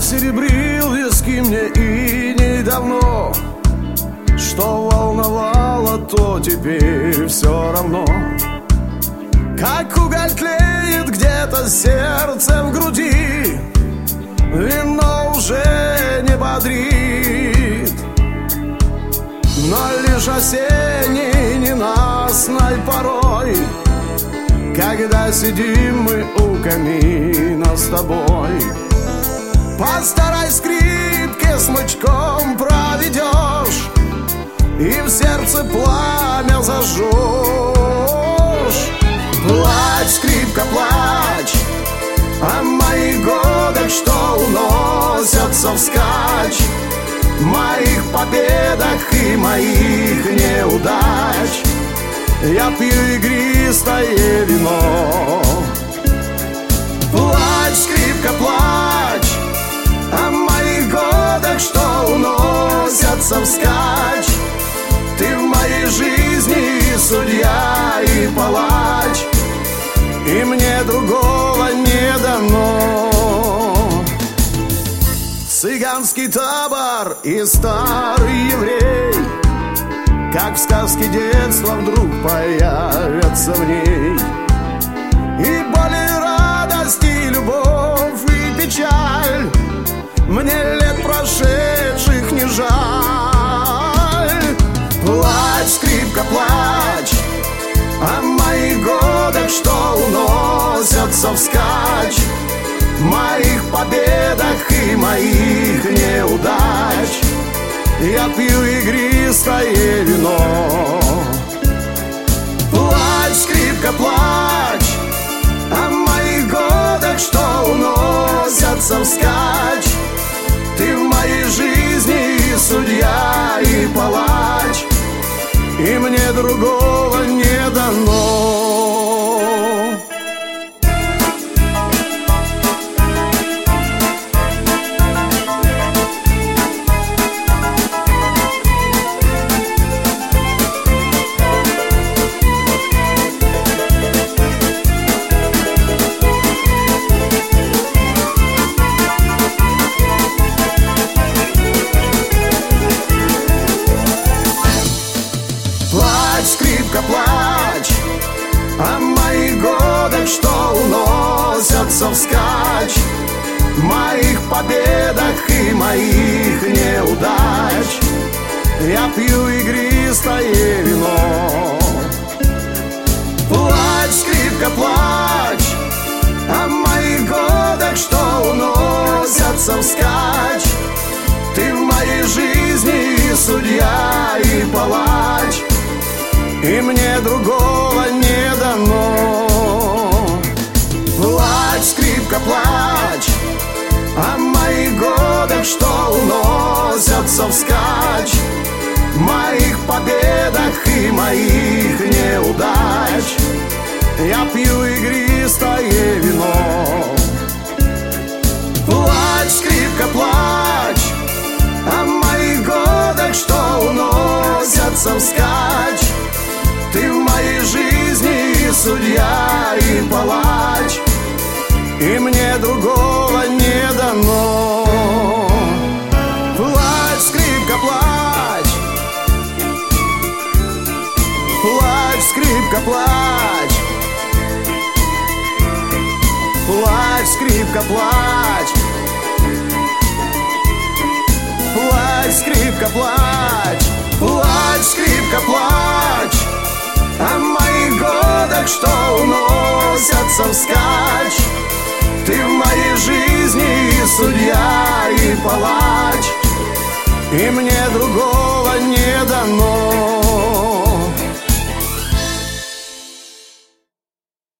серебрил виски мне иней давно. Что волновало, то теперь все равно. Как уголь тлеет где-то сердце в груди, вино уже не бодрит, но лишь осенней ненастной порой, когда сидим мы у камина с тобой. По старой скрипке смычком проведешь и в сердце пламя зажжешь. Плачь, скрипка, плачь о моих годах, что уносятся вскачь, моих победах и моих неудач. Я пью игристое вино. Плачь, скрипка, плачь о моих годах, что уносятся вскачь. Ты в моей жизни и судья, и палач, и мне другого не дано. Цыганский табор и старый еврей, как в сказке детства, вдруг появятся в ней. И боль, и радость, и любовь, и печаль мне лет прошедших не жаль. Плачь, скрипка, плачь о моих годах, что уносятся вскачь, моих победах и моих неудач. Я пью игристое вино. Плачь, скрипка, плачь о моих годах, что уносятся вскачь. Ты в моей жизни и судья, и палач, и мне другого не дано. Плачь о моих годах, что уносятся вскачь, моих победах и моих неудач. Я пью игристое вино. Плачь, скрипка, плачь о моих годах, что уносятся вскачь. Ты в моей жизни и судья, и палач, и мне другого не дано. Плачь, скрипка, плачь о моих годах, что уносятся вскачь, моих победах и моих неудач. Я пью игристое вино. Плачь, скрипка, плачь о моих годах, что уносятся вскачь. Ты в моей жизни и судья, и палач, и мне другого не дано. Плачь, скрипка, плачь. Плачь, скрипка, плачь. Плачь, скрипка, плачь. Плачь, скрипка, плачь. Плачь, скрипка, плачь о моих годах, что уносятся вскачь. Ты в моей жизни и судья, и палач, и мне другого не дано.